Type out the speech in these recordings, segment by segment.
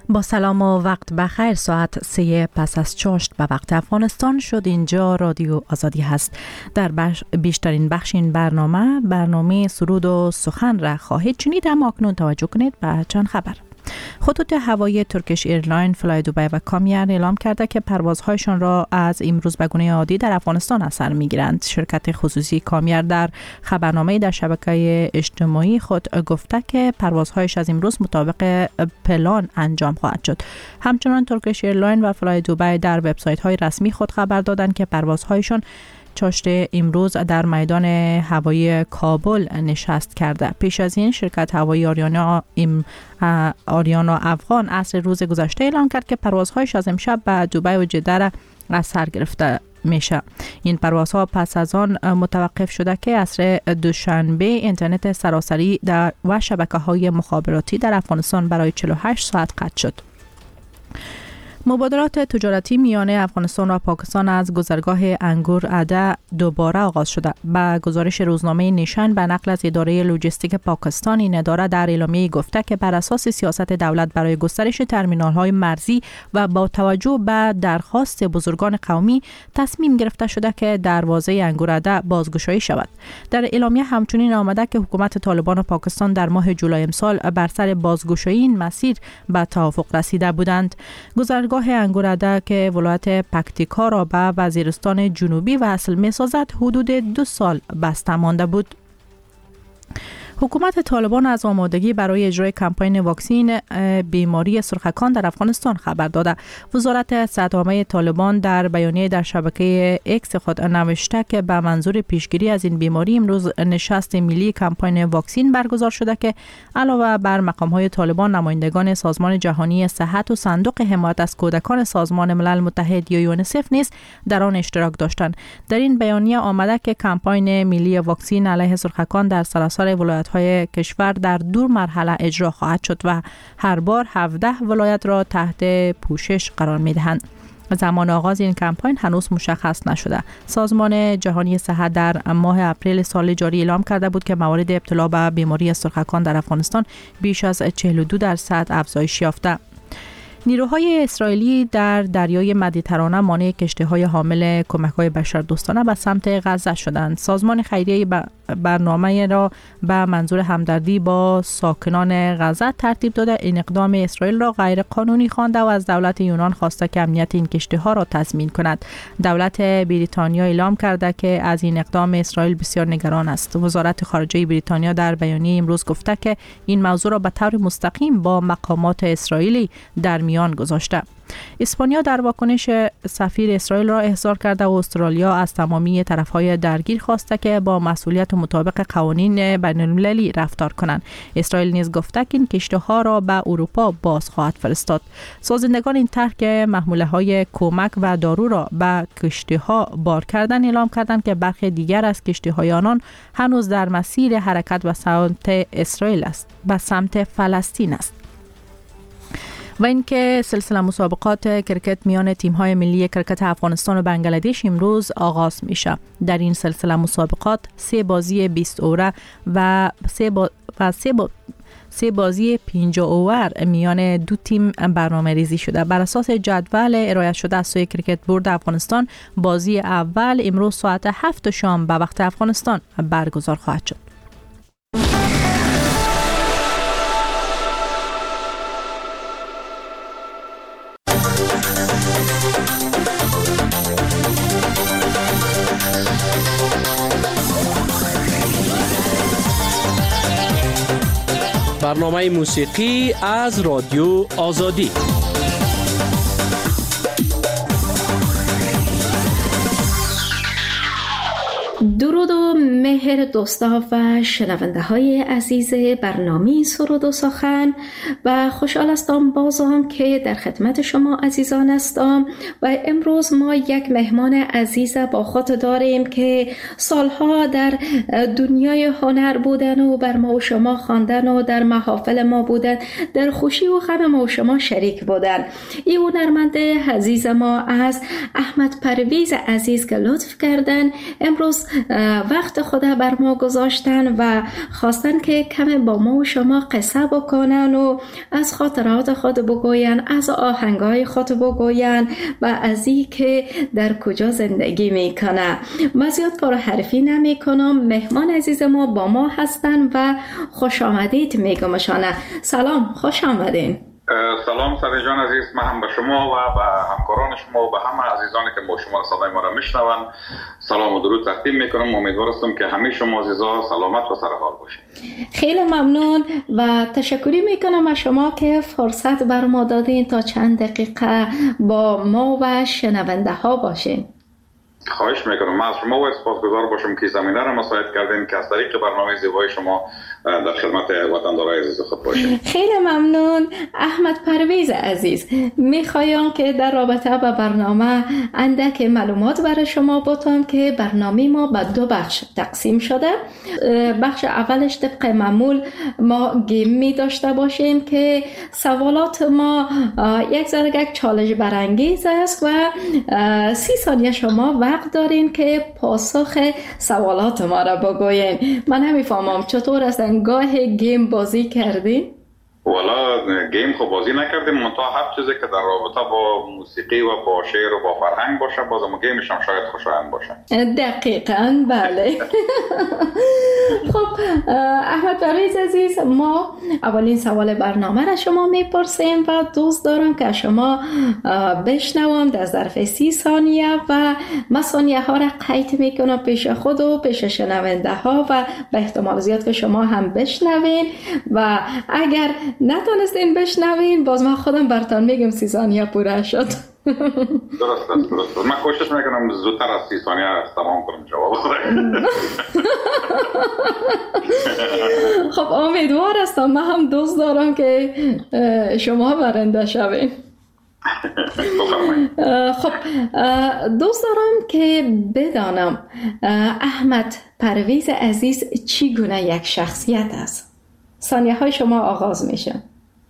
با سلام و وقت بخیر. ساعت 3 پس از چاشت به وقت افغانستان شد. اینجا رادیو آزادی هست. در بیشترین بخش این برنامه سرود و سخن را خواهید شنید، اما اکنون توجه کنید به چند خبر. خطوط هوایی ترکیش ایرلاین، فلای دبی و کامیر اعلام کرده که پروازهایشان را از امروز به گونه عادی در افغانستان از سر می‌گیرند. شرکت خصوصی کامیر در خبرنامه در شبکه اجتماعی خود گفته که پروازهایش از امروز مطابق پلان انجام خواهد شد. همچنان ترکیش ایرلاین و فلای دبی در وبسایت‌های رسمی خود خبر دادند که پروازهایشان چاشت امروز در میدان هوایی کابل نشست کرده. پیش از این شرکت هوایی آریانا افغان عصر روز گذشته اعلام کرد که پروازهایش از امشب به دبی و جده را از سر گرفته میشه. این پروازها پس از آن متوقف شده که عصر دوشنبه اینترنت سراسری و شبکه‌های مخابراتی در افغانستان برای 48 ساعت قطع شد. مبادلات تجارتی میان افغانستان و پاکستان از گذرگاه انگور عده دوباره آغاز شده. با گزارش روزنامه نیشن به نقل از اداره لوجستیک پاکستان، این اداره در اعلامیه گفته که بر اساس سیاست دولت برای گسترش ترمینال‌های مرزی و با توجه به درخواست بزرگان قومی تصمیم گرفته شده که دروازه انگور عده بازگشایی شود. در اعلامیه همچنین آمده که حکومت طالبان پاکستان در ماه جولای امسال بر سر بازگشایی این مسیر به توافق رسیده بودند. گذرگاه انگور عده که ولایت پکتیکا را به وزیرستان جنوبی وصل می‌سازد حدود 2 سال بسته مانده بود. حکومت طالبان از آمادگی برای اجرای کمپین واکسین بیماری سرخکان در افغانستان خبر داده. وزارت صحت‌عامه طالبان در بیانیه در شبکه اکس خود نوشته که به منظور پیشگیری از این بیماری امروز نشست ملی کمپین واکسین برگزار شده که علاوه بر مقام‌های طالبان، نمایندگان سازمان جهانی صحت و صندوق حمایت از کودکان سازمان ملل متحد یا یونیسف نیز در آن اشتراک داشتند. در این بیانیه آمده که کمپین ملی واکسین علیه سرخکان در سراسر ولایت‌های کشور در 2 مرحله اجرا خواهد شد و هر بار 17 ولایت را تحت پوشش قرار می‌دهند. زمان آغاز این کمپین هنوز مشخص نشده. سازمان جهانی صحت در ماه اپریل سال جاری اعلام کرده بود که موارد ابتلا به بیماری سرخکان در افغانستان بیش از 42% افزایش یافته. نیروهای اسرائیلی در دریای مدیترانه مانع کشتی‌های حامل کمک‌های بشردوستانه به سمت غزه شدند. سازمان خیریه برنامه را به منظور همدردی با ساکنان غزه ترتیب داده این اقدام اسرائیل را غیر قانونی خوانده و از دولت یونان خواسته که امنیت این کشتی‌ها را تضمین کند. دولت بریتانیا اعلام کرده که از این اقدام اسرائیل بسیار نگران است. وزارت خارجه بریتانیا در بیانیه امروز گفته که این موضوع را به طور مستقیم با مقامات اسرائیلی در میان گذاشته. اسپانیا در واکنش سفیر اسرائیل را احضار کرده و استرالیا از تمامی طرف‌های درگیر خواسته که با مسئولیت مطابق قوانین بین‌المللی رفتار کنند. اسرائیل نیز گفته که این کشتی‌ها را به اروپا باز خواهد فرستاد. سازندگان این طرح که محموله‌های کمک و دارو را به کشتی‌ها بار کردن اعلام کردند که برخی دیگر از کشتی‌های آنان هنوز در مسیر حرکت به سمت اسرائیل است، به سمت فلسطین است. و اینکه سلسله مسابقات کرکت میان تیم‌های ملی کرکت افغانستان و بنگلادش امروز آغاز میشه. در این سلسله مسابقات 3 بازی 20 اوور و 3 بازی 50 اوور میان 2 تیم برنامه ریزی شده. بر اساس جدول ارائه شده از سوی کرکت بورد افغانستان، بازی اول امروز ساعت 7 شام به وقت افغانستان برگزار خواهد شد. برنامه موسیقی از رادیو آزادی. درود و مهر دوستا و شنونده های عزیز برنامه سرود و سخن و خوشحال هستم بازم که در خدمت شما عزیزان هستم و امروز ما یک مهمان عزیز با خود داریم که سالها در دنیای هنر بودن و بر ما و شما خواندن و در محافل ما بودن، در خوشی و غم ما و شما شریک بودن. این هنرمند عزیز ما از احمد پرویز عزیز که لطف کردن امروز و وقت خود بر ما گذاشتن و خواستن که کم با ما و شما قصه بکنن و از خاطرات خود بگوین، از آهنگای خود بگوین و از این که در کجا زندگی میکنه. من زیاد پرحرفی نمی کنم. مهمان عزیز ما با ما هستن و خوش آمدید میگمشانه. سلام، خوش آمدین. سلام سری جان عزیز، من هم به شما و به همکاران شما و به همه عزیزانی که با شما صدای ما را میشنوند سلام و درود تقدیم میکنم. امیدوار هستم که همه شما عزیزا سلامت و سرحال باشید. خیلی ممنون و تشکری میکنم از شما که فرصت بر ما دادین تا چند دقیقه با ما و شنونده ها باشین. خواهش میکنم. من از شما و سپاسگزار باشم که زمینه را مساعد کردین که از طریق برنامه زیبای شما در خدمت وطندارای عزیز خود باشیم. خیلی ممنون. احمد پرویز عزیز، میخوایم که در رابطه با برنامه اندک معلومات برای شما بتم که برنامه ما به 2 بخش تقسیم شده. بخش اولش طبق معمول ما گیم می داشته باشیم که سوالات ما یک ذره چالش برانگیز است و 30 ثانیه شما وقت دارین که پاسخ سوالات ما را بگوین. من نمیفهمم چطور است گاه گیم بازی کردین؟ والا گیم خب بازی نکردیم، منتها هر چیزی که در رابطه با موسیقی و با شعر و با فرهنگ باشه بازم گیمش هم شاید خوشایند باشه. دقیقاً بله. خب احمد پرویز عزیز، ما اولین سوال برنامه را شما میپرسیم و دوست دارم که شما بشنوم در ظرف 30 ثانیه و من ثانیه ها را قید میکنم پیش خود و پیش شنونده ها و به احتمال زیاد که شما هم بشنوین و اگر نتونستین بشنوین باز من خودم براتون میگم 30 ثانیه پوره شد. درست است. من کوشش میکنم زودتر از 30 ثانیه تمام کنم جواب بدم. خب امیدوار هستم. من هم دوست دارم که شما برنده شوین. خب دوست دارم که بدانم احمد پرویز عزیز چی گونه یک شخصیت است؟ ثانیه های شما آغاز میشه.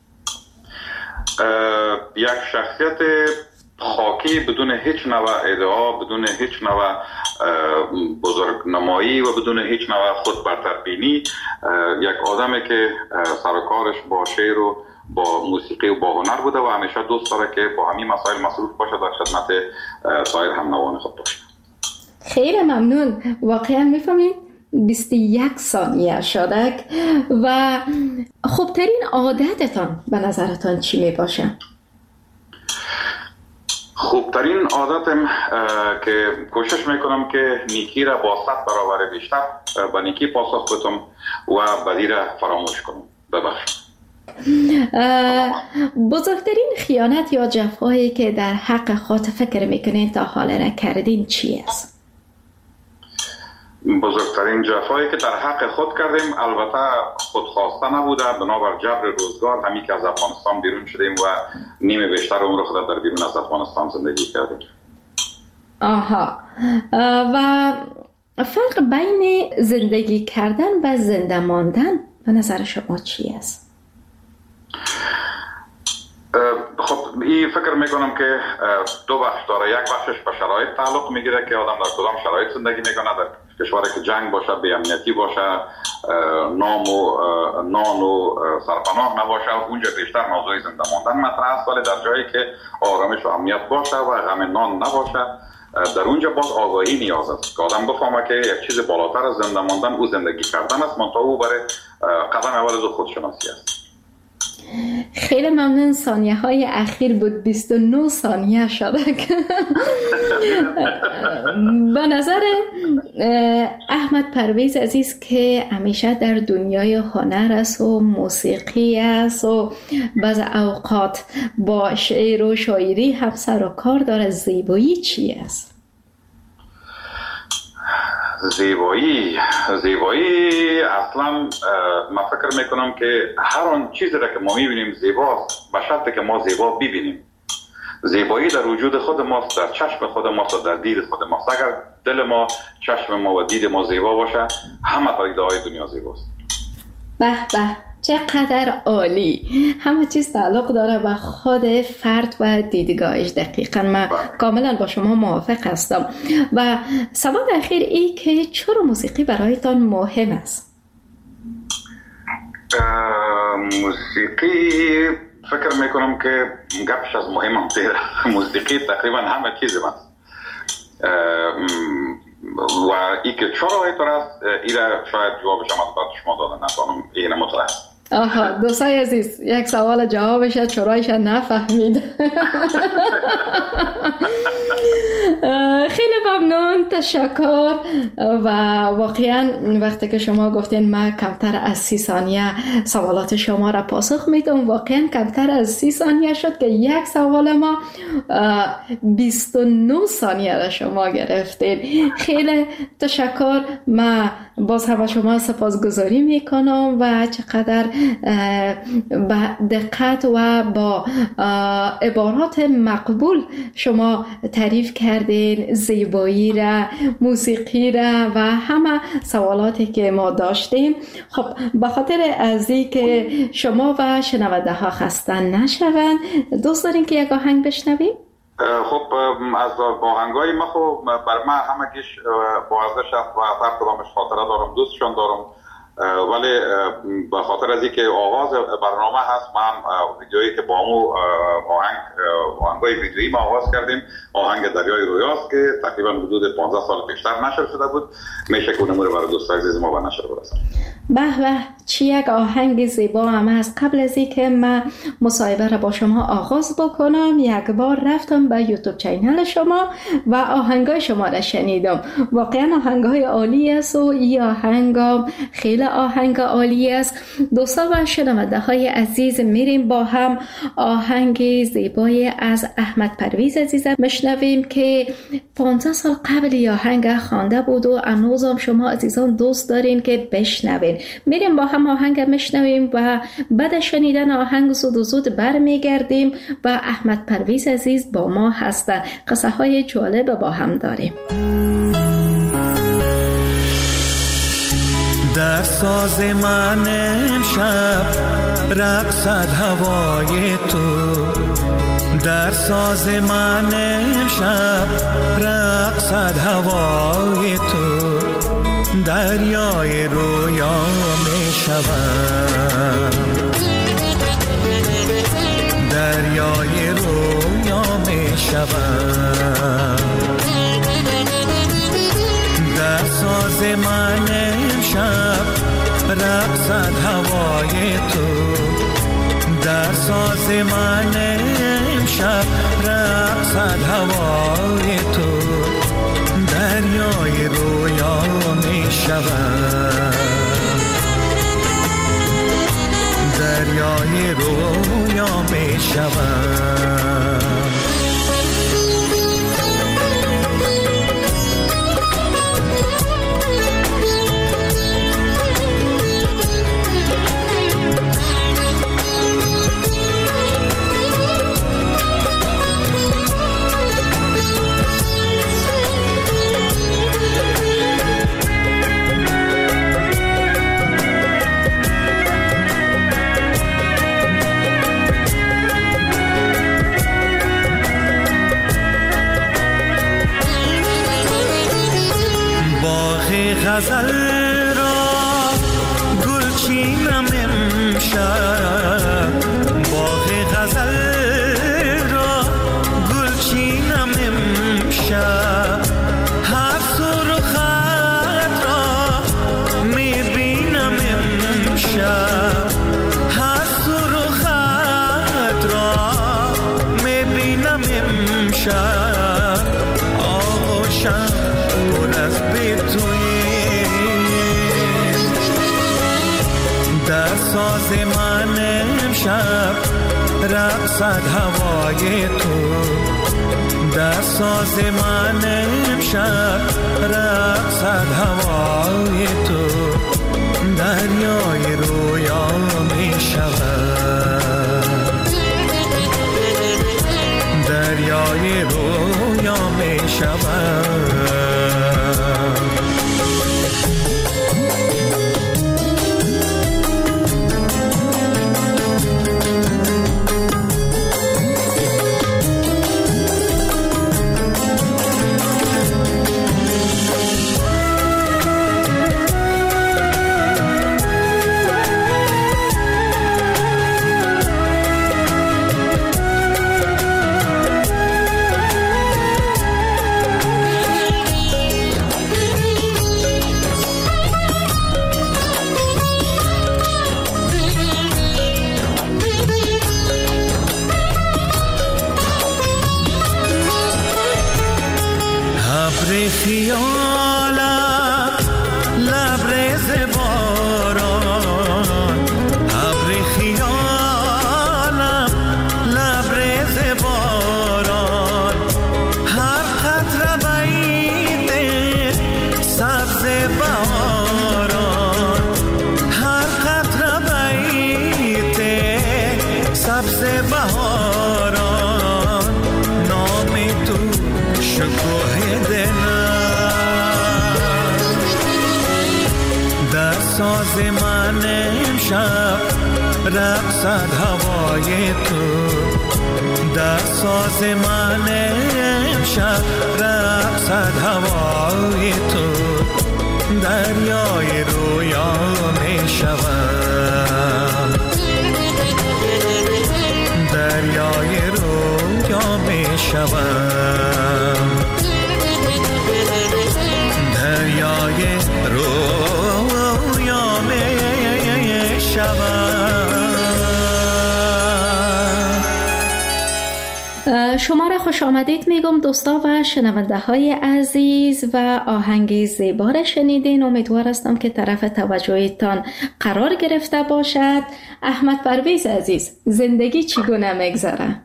یک شخصیت خاکی بدون هیچ نوع ادعا، بدون هیچ نوع بزرگنمایی و بدون هیچ نوع خود برتربینی، یک آدمی که سرکارش با شعر و با موسیقی و با هنر بوده و همیشه دوست داره که با همین مسائل مصروف باشه در خدمت سایر هم نوان خود باشه. خیلی ممنون. واقعا میفهمید 21 ثانیه شده و خوبترین عادتتان به نظرتان چی می باشه؟ خوبترین عادتم که کوشش میکنم که نیکی را با 100 برابر بیشتر به نیکی پاسخ بدم و بدی را فراموش کنم. ببخشید. بزرگترین خیانت یا جفایی که در حق خود فکر میکنین تا حالا نکردین چی است؟ بزرگترین جفایی که در حق خود کردیم البته خودخواسته نبوده، بنابر جبر روزگار همین که از افغانستان بیرون شدیم و نیمه بیشتر عمر خود در بیرون از افغانستان زندگی کردیم. آها. و فرق بین زندگی کردن و زنده ماندن به نظر شما چی است؟ خب این فکر میکنم که 2 بخش داره. یک بخشش به شرایط تعلق میگیره که آدم در کدام شرایط زندگی میکنه. در کشوری که جنگ باشه، بی‌امنیتی باشه، نام و نان و سرپناه نباشه، اونجا بیشتر موضوع زنده ماندن مطرح است. ولی در جایی که آرامش و امنیت باشه و غم نان نباشه، در اونجا باز آگاهی نیاز است که آدم بفهمه که یک چیز بالاتر از زنده ماندن او زندگی کردن است، منتها او برای قدم اول از خودشناسی است. خیلی ممنون. ثانیه های اخیر بود 29 ثانیه شده. به نظر احمد پرویز عزیز که همیشه در دنیای هنر است و موسیقی است و بعض اوقات با شعر و شاعری هم سر و کار داره، زیبایی چی است؟ زیبایی اصلا من فکر میکنم که هر آن چیزی را که ما میبینیم زیباست، به شرطی که ما زیبا ببینیم. زیبایی در وجود خود ماست، در چشم خود ماست و در دید خود ماست. اگر دل ما، چشم ما و دید ما زیبا باشه، همه پدیده‌های دنیا زیباست. به به، چقدر عالی. همه چیز تعلق داره به خود فرد و دیدگاهش. دقیقا من کاملا با شما موافق هستم. و سوال اخیر ای که چرا موسیقی برایتان مهم است؟ موسیقی فکر میکنم که گپش از مهمم تیره. موسیقی تقریبا همه چیز است و ای که چرا اینطور است ایره شاید جوابش هم از بعد شما دادن نتانم اینه مطلع است. آها دوستای عزیز، یک سوال جوابش چرایش نفهمید. خیلی ممنون، تشکر. و واقعا وقتی که شما گفتین من کمتر از 30 ثانیه سوالات شما را پاسخ میدم، واقعا کمتر از 30 ثانیه شد که یک سوال ما 29 ثانیه را شما گرفتین. خیلی تشکر. من باز هم شما سپاسگزاری میکنم و چقدر با دقت و با عبارات مقبول شما تعریف کردین زیبایی را، موسیقی را و همه سوالاتی که ما داشتیم. خب به خاطر از این که شما و شنونده ها خسته نشوند، دوست دارین که یک آهنگ بشنویم؟ خب از آهنگای ما خب بر من همگیش با ارزش است و هر کدامش خاطره دارم، دوستشان دارم، ولی به خاطر از اینکه آغاز برنامه هست من ویدیویی که با همون آهنگای ویدیویی ما آغاز کردیم آهنگ دریای رویاست که تقریبا حدود 15 سال پیشتر نشر شده بود. میشه که اونمو رو برای دوستان عزیز ما به نشر برسونم. به به، چی یک آهنگ زیبا هم است. قبل از اینکه من مصاحبه را با شما آغاز بکنم یک بار رفتم به یوتیوب چینل شما و آهنگای شما را شنیدم. واقعا آهنگای عالی است و این آهنگ خیلی آهنگ عالی است. دوستان و شنونده های عزیز، میریم با هم آهنگ زیبای از احمد پرویز عزیزم بشنویم که 15 سال قبل این آهنگ خوانده بود و هنوزم شما عزیزان دوست دارین که بشنوین. میریم با هم آهنگ میشنویم و بعد شنیدن آهنگ زود برمیگردیم و احمد پرویز عزیز با ما هستن. قصه های جالب با هم داریم. در ساز من امشب رقصد هوای تو، در ساز من امشب رقصد هوای تو، دریای رویا می شوم، دریای رویا می شوم، در ساز من امشب رقصد هوای تو، در ساز من امشب رقصد هوای تو، دریای رویا می شوم، دریای رویا می شوم. غزل را گلچینم امشب، باغ غزل را گلچینم امشب، هر سرخت را میبینم امشب، هر سرخت را میبینم امشب، آغوشم پر از بیتوی، در ساز من امشب رقصد هوای تو، در ساز من امشب رقصد هوای تو، دریای رویا می شود، دریای رویا می شود. لبریز باران ابر خیالم لبریز باران هر قطره بید سبز باران هر قطره بید سبز باران نام تو شکوه ساز من امشب رقصد هوای تو در ساز من امشب رقصد هوای تو دریای رویا می شوم دریای رویا می شوم دریای رویا می شما را خوش آمدید میگم دوستا و شنونده های عزیز و آهنگ زیبا را شنیدین. امیدوار هستم که طرف توجهتان قرار گرفته باشد. احمد پرویز عزیز، زندگی چگونه میگذره؟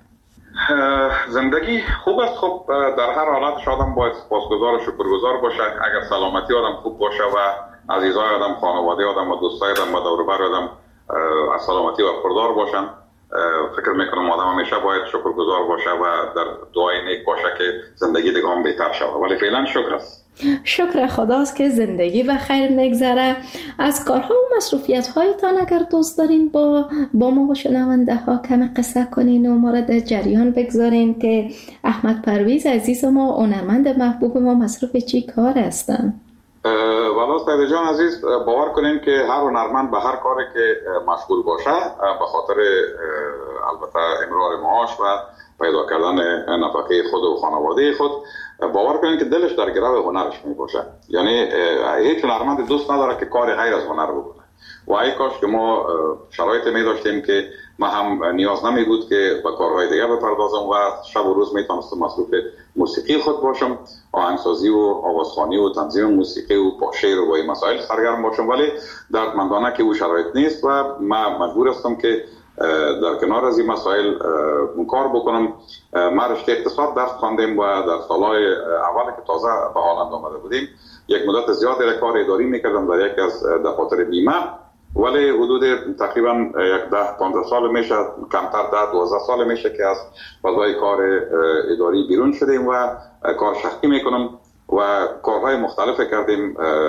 زندگی خوب است. خب در هر حالت آدم باید سپاسگزار و شکرگزار باشه. اگر سلامتی آدم خوب باشه و عزیزای آدم، خانواده آدم و دوستای آدم و دور و بر آدم از سلامتی و خبردار باشن، فکر میکنم آدم همیشه باید شکرگزار باشه و در دعای نیک باشه که زندگی دیگه هم بهتر شود. ولی فعلا شکر است. شکر خداست که زندگی و خیر میگذره. از کارها و مصروفیت هایتان اگر دوست دارین با ما و شنونده ها کمی قصه کنین و ما را در جریان بگذارین که احمد پرویز عزیز ما، هنرمند محبوب ما، مصروف چی کار هستن؟ والا سید جان عزیز، باور کنین که هر هنرمند به هر کاری که مشغول باشه به خاطر البته امرار معاش و پیدا کردن نفقه خود و خانواده خود، باور کنین که دلش در گرو هنرش می باشه. یعنی هیچ هنرمند دوست نداره که کار غیر از هنر بکنه و ای کاش که ما شرایط می داشتیم که ما هم نیاز نمی بود که به کارهای دیگه بپردازم و شب و روز می توانستم مصروف موسیقی خود باشم، آهنگسازی و آوازخوانی و تنظیم موسیقی و شعر و این مسائل سرگرم باشم. ولی دردمندانه که او شرایط نیست و من مجبور هستم که در کنار از این مسائل کار بکنم. ما رشته اقتصاد درس خواندیم و در سالهای اولی که تازه به هلند آمده بودیم یک مدت زیادی کار اداری میکردم در یکی از دفاتر بیمه، ولی حدود تقریبا 10-15 سال میشه، کمتر 10-12 سال میشه که از فضای کار اداری بیرون شدیم و کار شخصی میکنم و کارهای مختلف کردیم.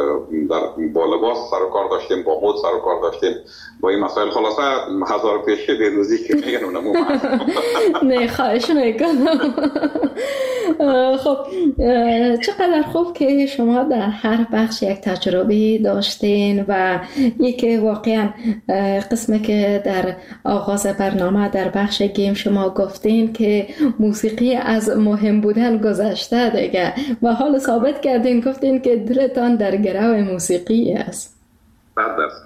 با لباس سر و کار داشتیم، با مد سر و کار داشتیم، با این مسائل. خلاصه هزار پیشه بیروزی که میگن اونمو نه خواهش میکنم. خب چقدر خوب که شما در هر بخش یک تجربه داشتین و یکی واقعا قسمی که در آغاز برنامه در بخش گیم شما گفتین که موسیقی از مهم بودن گذشته دیگه و حال ثابت کردین، گفتین که دلتان در گرو موسیقی است. 100%.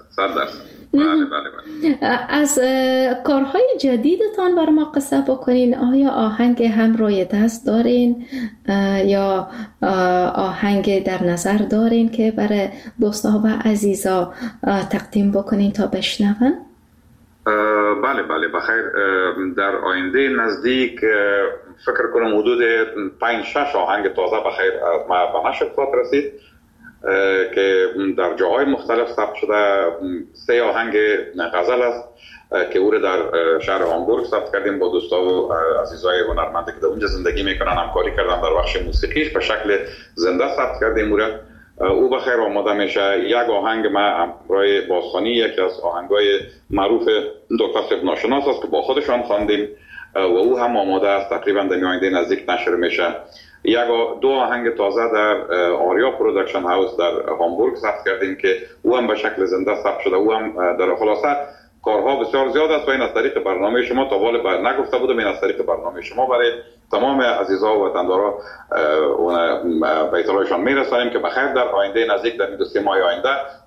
بله. از کارهای جدیدتان بر ما قصه بکنین. آیا آهنگ هم روی دست دارین یا آهنگ در نظر دارین که برای دوستا و عزیزا تقدیم بکنین تا بشنون؟ بله بخیر. در آینده نزدیک فکر کنم حدود 5-6 آهنگ تازه بخیر از ما به نشر خواهد رسید که در جاهای مختلف ثبت شده. 3 آهنگ غزل است که او را در شهر هامبورگ ثبت کردیم با دوستا و عزیزای هنرمندی که در اونجا زندگی میکنن، همکاری کردن در بخش موسیقیش به شکل زنده ثبت کردیم. او بخیر آماده میشه. یک آهنگ ما همراه بازخوانی، یکی از آهنگای معروف دکتر صاحب ناشناس است که با خودشان خواندیم و او هم آماده است، تقریبا در آینده نزدیک نشر میشه. 2 آهنگ تازه در آریا پروداکشن هاوس در هامبورگ ثبت کردیم که او هم به شکل زنده ثبت شده. او هم در خلاصه کارها بسیار زیاد است و این از طریق برنامه شما تا والا نگفته بودم، این از طریق برنامه شما برای تمام عزیزا و وطندارا اون به اطلاعشان میرسانیم که بخیر در آینده نزدیک در 2-3 ماه آینده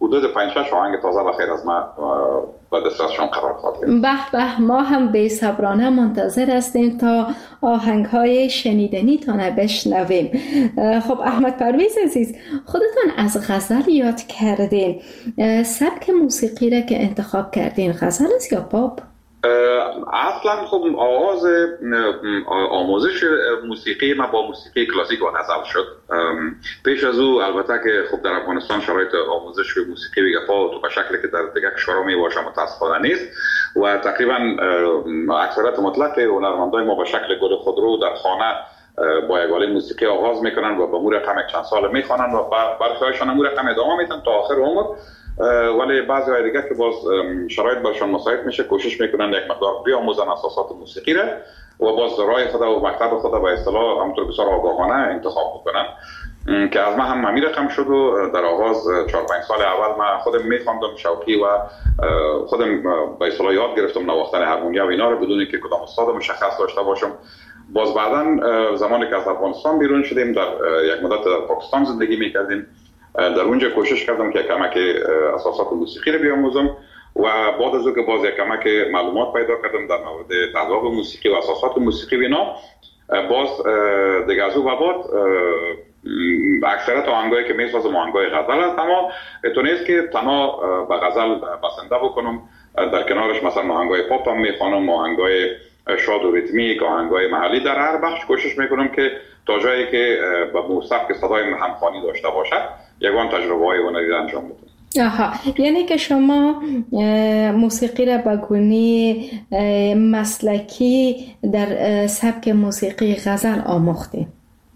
حدود 5-6 آهنگ تازه بخیر از ما به دسترسشون قرار خواهد گرفت. به به، ما هم بی‌صبرانه منتظر هستیم تا آهنگ‌های شنیدنی تان بشنویم. خب احمد پرویز عزیز، خودتان از غزل یاد کردین. سبک موسیقی را که انتخاب کردین غزل است یا پاپ؟ اصلا خب آغاز آموزش موسیقی ما با موسیقی کلاسیک و غزل شد. پیش از او البته که خب در افغانستان شرایط آموزش موسیقی بگفا تو به شکلی که در دیگر کشورها میباشه متاسفانه نیست و تقریبا اکثریت مطلق هنرمندای ما به شکل گل خودرو در خانه با یک آله موسیقی آغاز میکنن و به مور رقم چند سال میخوانن و برخیایشان مور رقم ادامه میتن تا آخر عمر. ولی بعضی های دیگه که باز شرایط برشان مساعد میشه کوشش میکنن یک مقدار بیاموزن اساسات موسیقی را و باز راه خود و مکتب خود به اصطلاح همونطور بسیار آگاهانه انتخاب بکنن که از من هم همین رقم شد و در آغاز 4-5 سال اول من خودم میخواندم شوقی و خودم به اصطلاح یاد گرفتم نواختن هارمونیا و اینا رو بدون که کدام استاد مشخص داشته باشم. باز بعداً زمانی که از افغانستان بیرون شدیم در یک مدت در پاکستان زندگی میکردیم، در اونجا کوشش کردم که کمک اساسات موسیقی رو بیاموزم و بعد از اون که باز یک کمک معلومات پیدا کردم در مورد تذوق موسیقی و اساسات موسیقی و اینا، باز دیگه از اون بعد اکثریت آهنگایی که میسازم آهنگای غزل است، اما اتونیست که تنها به غزل بسنده بکنم، در کنارش مثلا آهنگای پاپ هم میخوانم، آهنگای شاد و ریتمیک، آهنگای محلی. در هر بخش کوشش میکنم که تا جایی که به موسیقی که صدای همخوانی داشته باشد یگان تجربه های هنری انجام بدم. آها، یعنی که شما موسیقی را به گونه مسلکی در سبک موسیقی غزل آموختید؟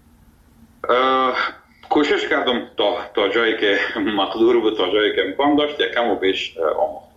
کوشش کردم تا جایی که مقدور بود، تا جایی که امکان داشت یکم و بیش آموختم.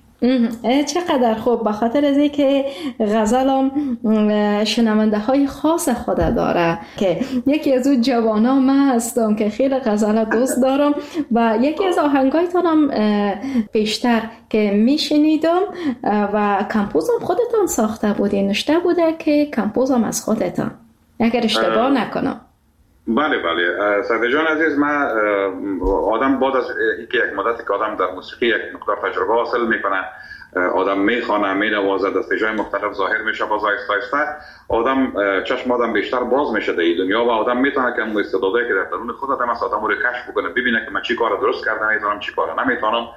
چقدر خوب، به خاطر از اینکه غزل هم شنونده های خاص خود داره که یکی از اون جوانا من هستم که خیلی غزل دوست دارم و یکی از آهنگایتان هم بیشتر که میشنیدم و کمپوزم خودتان ساخته بودین، نشته بوده که کمپوزم از خودتان اگر اشتباه نکنم؟ بله صدر جان عزیز، من آدم بعد از اینکه یک مدتی که آدم در موسیقی یک مقدار تجربه حاصل میکنه، آدم میخوانه، مینوازه، دستجای مختلف ظاهر میشه، باز آهسته آدم چشم آدم بیشتر باز میشه در این دنیا و آدم میتونه که اون استعدادایی که در درون خود آدم است آدم رو کشف بکنه، ببینه که من چی کار درست کردم میتونم، چی کار نمیتونم.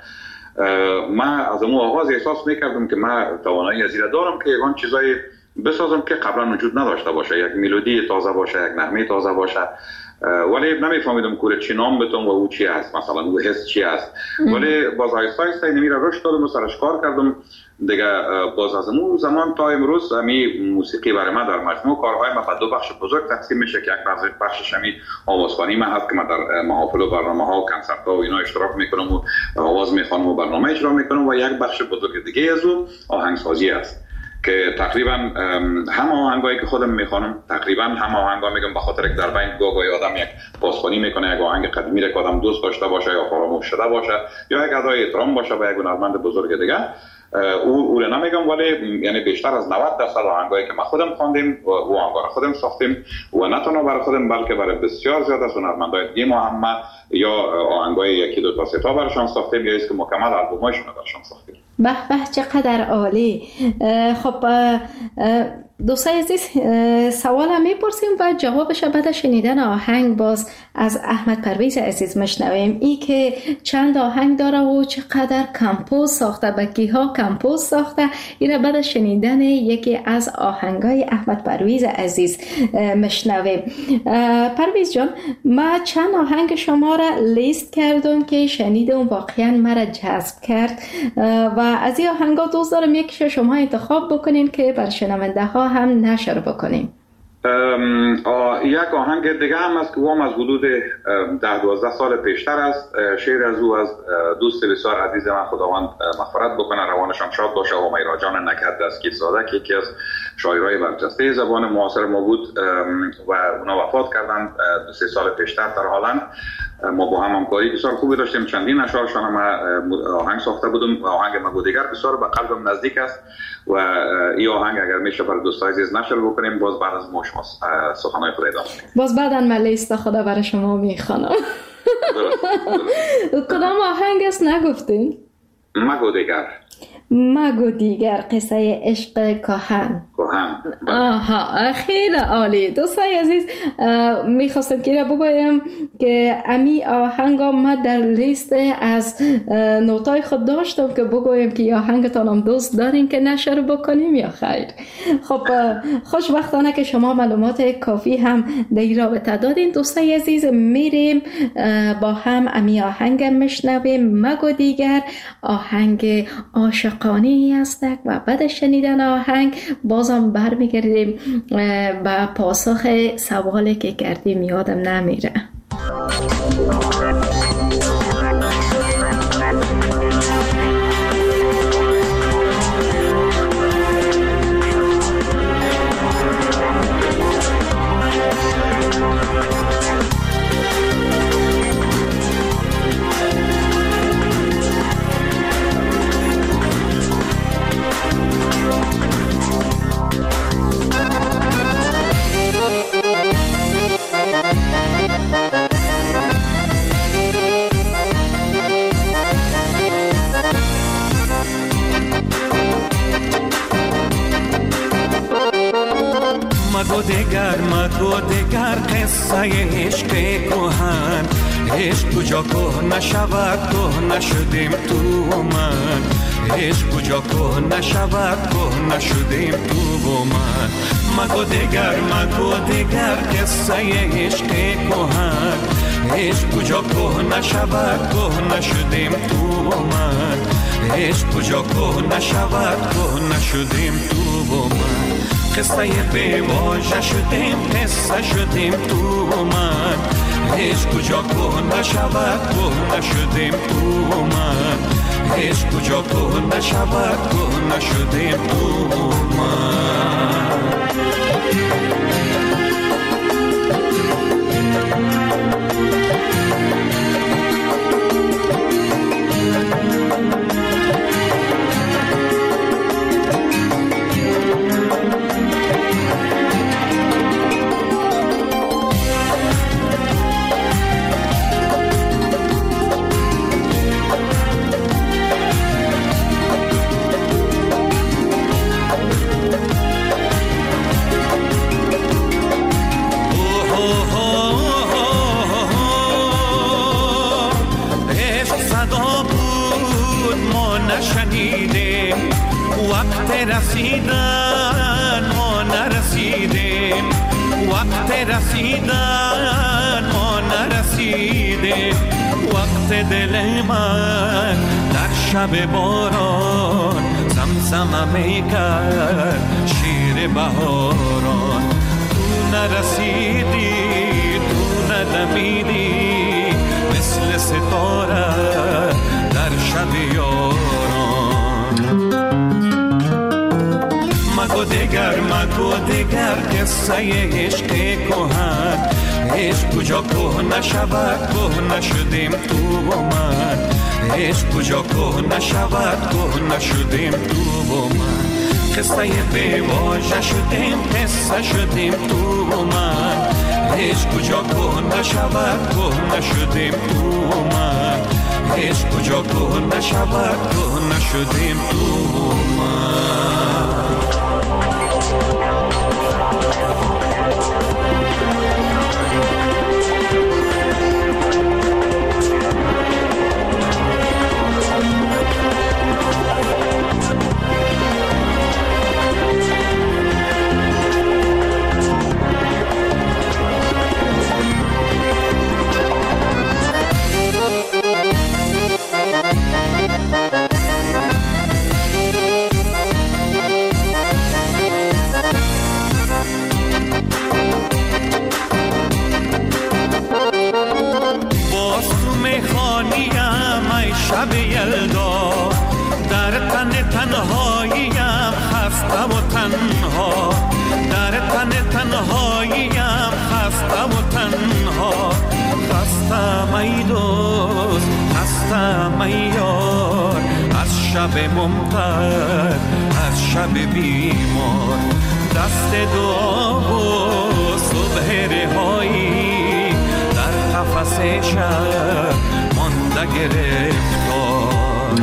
من از اون آغاز احساس میکردم که من توانایی از این دارم که یگان چیزای بسازم که قبلا وجود نداشته باشه، یک ملودی تازه باشه، یک نغمه تازه باشه، ولی نمیفهمیدم کوره چی نام بتونم و او چی است، مثلا او حس چی است. ولی باز آهسته اینمی را رشد دادم و سرش کار کردم دیگه. باز از اون زمان تا امروز همی موسیقی برای من در مجموع کارهای من به دو بخش بزرگ تقسیم میشه که یک بخشش همی آوازخوانی من هست که من در محافل و برنامه‌ها و کنسرت‌ها و اینا اشتراک میکنم و آواز میخوانم و برنامه اجرا میکنم، و یک بخش بزرگ دیگه از اون آهنگسازی است که تقریبا هم آهنگایی که خودم میخوانم، تقریبا هم آهنگا میگم به خاطر که در بین گاهی آدم یک بازخوانی میکنه، یک آهنگ قدیمی رو که آدم دوست داشته باشه یا فراموش شده باشه یا یک ادای احترام باشه به یک هنرمند بزرگ دیگه، او رو نمیگم، ولی یعنی بیشتر از 90% آهنگایی که ما خودم خواندیم و آهنگا رو خودم ساختیم و نه تنها برای خودم بلکه برای بسیار زیاد از هنرمندای دیگه ما هم یا آهنگای یکی دو تا سه تا براشون ساختیم یا است که مکمل البوماشون رو براشون ساختیم. به چقدر عالی. خب دوستای عزیز، سوال هم میپرسیم و جوابش بعد شنیدن آهنگ باز از احمد پرویز عزیز مشنویم. ای که چند آهنگ داره و چقدر کمپوز ساخته، بکیها کمپوز ساخته، این بعد شنیدن یکی از آهنگای احمد پرویز عزیز مشنویم. پرویز جان، ما چند آهنگ شما را لیست کردم که شنیدم، واقعا مرا جذب کرد و از این آهنگا دوست دارم یکیش شما انتخاب بکنین که بر شنونده ها هم نشر بکنیم. یک آهنگ دیگه هم است که هم از حدود 10-12 سال پیشتر است. شعر از او از دوست بسیار عزیز من، خداوند مغفرت بکنه، روانشان شاد باشه، و میرا جان نکرده از کیزاده که یکی از شاعرای برجسته زبان معاصر ما بود و اونا وفات کردن 2-3 سال پیشتر در هلند. ما با هم همکاری بسیار خوبی داشتیم، چندین اشعارشان هم آهنگ ساخته بودم. آهنگ مگو دیگر بسیار به قلبم نزدیک است و این آهنگ اگر میشه برای دوستای عزیز نشر بکنیم، باز بعد از ما شما سخنهای خود ادامه. باز بعداً من لیست خدا برای شما میخوانم. کدام آهنگ است نگفتین؟ مگو دیگر قصه عشق کهن. آها خیلی عالی. دوستای عزیز میخواستم که بگویم که امی آهنگ ما در لیست از نوتای خود داشتم که بگویم که آهنگتان هم دوست دارین که نشر بکنیم یا خیر. خب خوشبختانه که شما معلومات کافی هم در این رابطه دادین. دوستای عزیز میریم با هم امی آهنگ میشنویم. مگو دیگر آهنگ عاشقانه است و بعد شنیدن آهنگ بازم برمیگردیم با پاسخ سوالی که کردیم. یادم نمیره. مگو دیگر قصه عشق کهن. عشق کجا که نشود که نشدیم تو و من. عشق کجا که نشود که نشدیم تو و من. مگو دیگر قصه عشق کهن. عشق کجا که نشود که نشدیم تو و من. عشق کجا که نشود که نشدیم تو و من. قصه بی واژه شدیم قصه شدیم تو و من. عشق کجا که نشود که نشدیم تو و من. عشق کجا که نشود که نشدیم تو و من. رسیدن ما نرسیدیم. وقت رسیدن ما نرسیدیم. وقت دل من در شب باران زمزمه میکرد شیر بهاران. تو نرسیدی تو ندمیدی مثل ستاره در شب یاران. مگو دیگر قصه عشق کهن. عشق کجا که نشود که نشدیم تو و من. عشق کجا که نشود که نشدیم تو و من. قصه بی واژه شدیم قصه شدیم تو و من. عشق کجا که نشود که نشدیم تو و من. عشق کجا که نشود که نشدیم تو و من. شب یلدا در تن تنهاییم خسته و تنها. در تن تنهاییم خسته و تنها. خستم ای دوست خستم ای یار از شب ممطر از شب بیمار. دست دعا و صبح رهایی در قفس پس شب مانده گرفتار.